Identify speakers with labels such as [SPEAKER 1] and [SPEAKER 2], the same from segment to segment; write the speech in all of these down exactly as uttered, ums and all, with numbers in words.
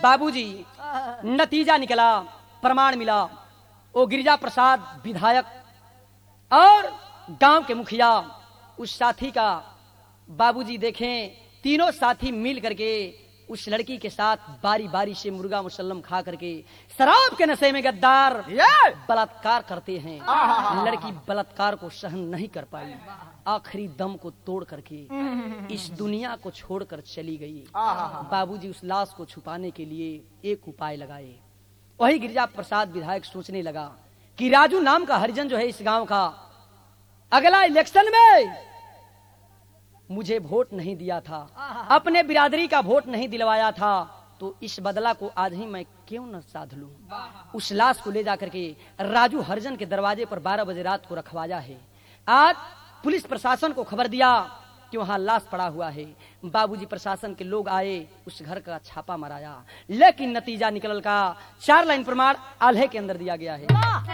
[SPEAKER 1] बाबूजी नतीजा निकला, प्रमाण मिला। वो गिरिजा प्रसाद विधायक और गांव के मुखिया उस साथी का बाबूजी देखें, तीनों साथी मिल करके उस लड़की के साथ बारी बारी से मुर्गा मुसल्लम खा करके शराब के नशे में गद्दार बलात्कार करते हैं। लड़की बलात्कार को सहन नहीं कर पाई, आखिरी दम को तोड़ करके इस दुनिया को छोड़कर चली गई। बाबूजी उस लाश को छुपाने के लिए एक उपाय लगाए। वही गिरिजा प्रसाद विधायक सोचने लगा कि राजू नाम का हरिजन जो है इस गांव का, अगला इलेक्शन में मुझे वोट नहीं दिया था, अपने बिरादरी का वोट नहीं दिलवाया था, तो इस बदला को आज ही मैं क्यों न साध लूं। उस लाश को ले जाकर के राजू हरिजन के दरवाजे पर बारह बजे रात को रखवाया है। आज पुलिस प्रशासन को खबर दिया कि वहां लाश पड़ा हुआ है। बाबूजी प्रशासन के लोग आए, उस घर का छापा मराया, लेकिन नतीजा निकल का चार लाइन प्रमाण आल्हे के अंदर दिया गया है।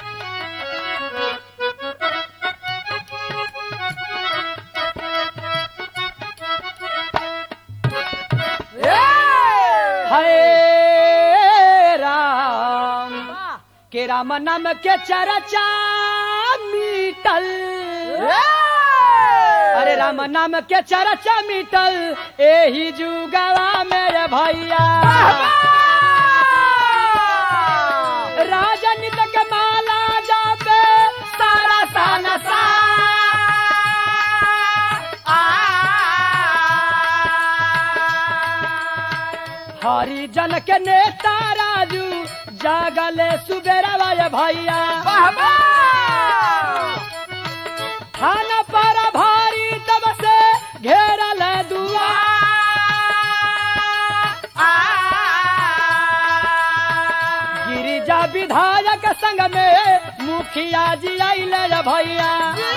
[SPEAKER 1] हरे राम के राम नाम के चर्चा मीटल, अरे राम नाम के चर्चा मीटल एही जुगवा मेरे भैया। राजनीति के माला जापे सारा साना सा, हरिजन के नेता राजू जागले सुबेरा भैया। थाना पर भारी तब से घेरल दुआ, गिरिजा विधायक संग में मुखिया जी आइले भैया।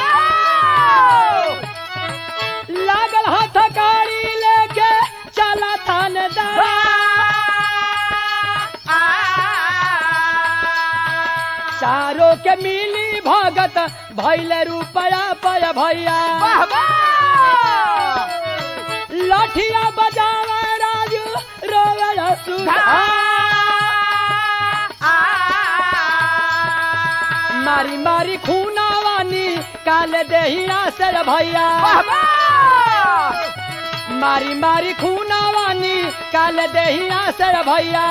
[SPEAKER 1] लागल हाथ गाड़ी लेके चला थानेदार, चारों के मिली भगत भैले रुपया पय भैया। लाठिया बजावे राजू रोवे सुधा, मारी मारी खूनावानी काले देहिया से भैया। मारी मारी खूनावानी काले देहिया से भैया।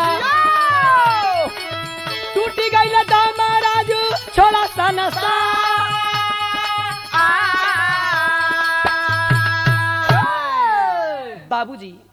[SPEAKER 1] टूटी गई दामा राजू छोड़ा सा नशा, बाबूजी